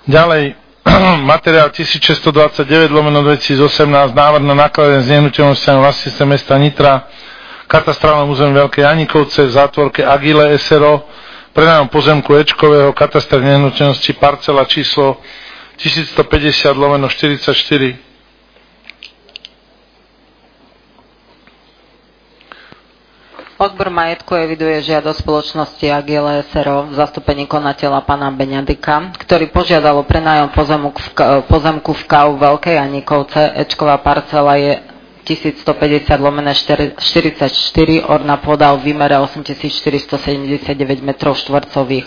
Ďalej, materiál 1629/2018, návrh na nakladanie s nehnuteľnosťami vlastníctve mesta Nitra, katastrálne múzeum Veľké Janikovce, v zátvorke Agile SRO, prenajom pozemku Ečkového, katastra nehnuteľnosti, parcela číslo 1150/44. Odbor majetku eviduje žiadosť spoločnosti Agile SRO v zastúpení konateľa pána Beňadika, ktorý požiadal o prenájom pozemku v KAU Veľké Janikovce. Ečková parcela je 1150/44, orná pôda v výmere 8479 m2.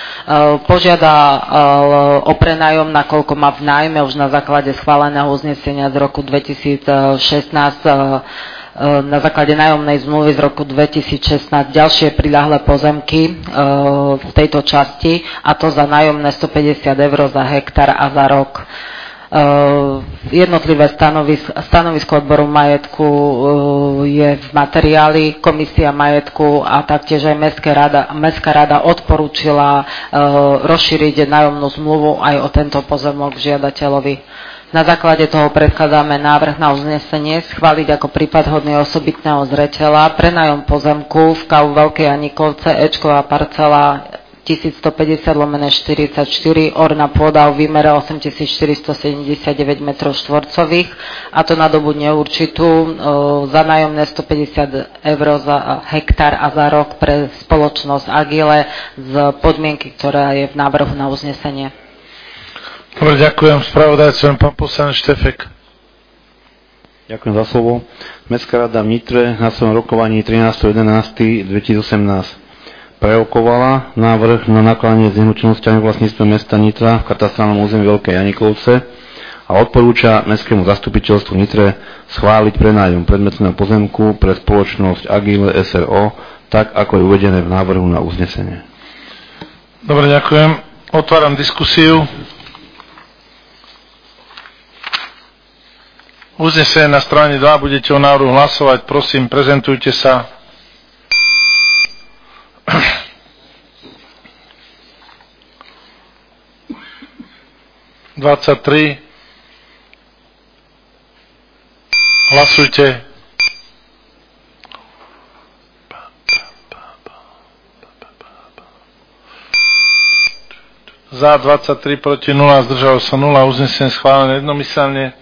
Požiadal o prenájom, nakoľko má v nájme už na základe schváleného uznesenia z roku 2016 na základe nájomnej zmluvy z roku 2016 ďalšie priľahlé pozemky v tejto časti, a to za nájomné 150 eur za hektár a za rok. Jednotlivé stanovisko odboru majetku je v materiáli. Komisia majetku a taktiež aj Mestská rada odporúčila rozšíriť nájomnú zmluvu aj o tento pozemok žiadateľovi. Na základe toho predkladáme návrh na uznesenie schváliť ako prípad hodný osobitného zreteľa prenájom pozemku v KAU Veľké Janikovce, Ečková parcela 1150/44, orná pôda v výmere 8479 m2, a to na dobu neurčitú, za nájomné 150 eur za hektár a za rok pre spoločnosť Agile z podmienky, ktorá je v návrhu na uznesenie. Dobre, ďakujem. Spravodajcom pán poslanec Štefek. Ďakujem za slovo. Mestská rada v Nitre na svojom rokovaní 13.11.2018 prerokovala návrh na nakladanie s nehnuteľnosťami vlastníctve mesta Nitra v katastrálnom území Veľké Janikovce a odporúča mestskému zastupiteľstvu Nitre schváliť prenájom predmetného pozemku pre spoločnosť Agile SRO, tak ako je uvedené v návrhu na uznesenie. Dobre, ďakujem. Otváram diskusiu. Uznesenie na strane 2, budete o návrhu hlasovať, prosím, prezentujte sa. Hlasujte. Za 23, proti 0, zdržalo sa 0, uznesenie schválené jednomyselne.